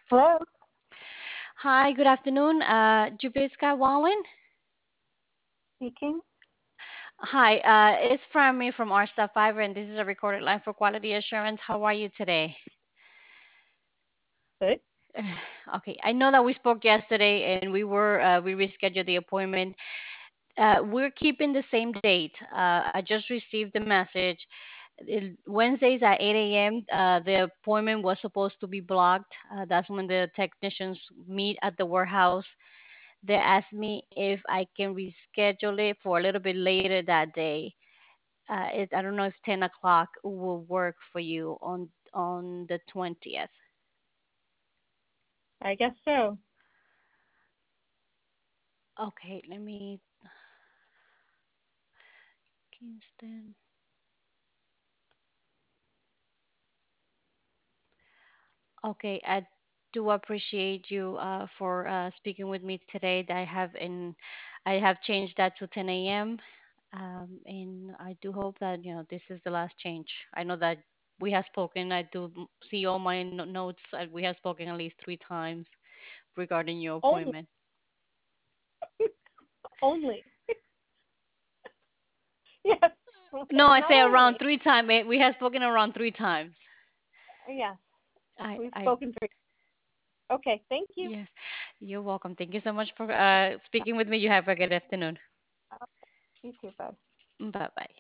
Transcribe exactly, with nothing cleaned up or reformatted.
Hello, Hi, good afternoon. Uh, Juviska Wallen. speaking. Hi, uh, it's from me from R Star Fiber, and this is a recorded line for quality assurance. How are you today? Good. Okay, I know that we spoke yesterday, and we were uh, we rescheduled the appointment. Uh, we're keeping the same date. Uh, I just received the message. It- Wednesdays at eight a m. Uh, the appointment was supposed to be blocked. Uh, that's when the technicians meet at the warehouse. They asked me if I can reschedule it for a little bit later that day. Uh, it, I don't know if ten o'clock will work for you on on the twentieth. I guess so. Okay, let me Kingston. Okay, I do appreciate you uh, for uh, speaking with me today. I have in I have changed that to ten a m. Um, and I do hope that you know this is the last change. I know that we have spoken. I do m- see all my no- notes. Uh, we have spoken at least three times regarding your Only, appointment. only. Yes. No, I Not say around only. three times. We have spoken around three times. Yes. I, We've I, spoken for. Okay. Thank you. yes, you're welcome. Thank you so much for uh, speaking with me. You have a good afternoon. Uh, You too. Bye. Bye bye.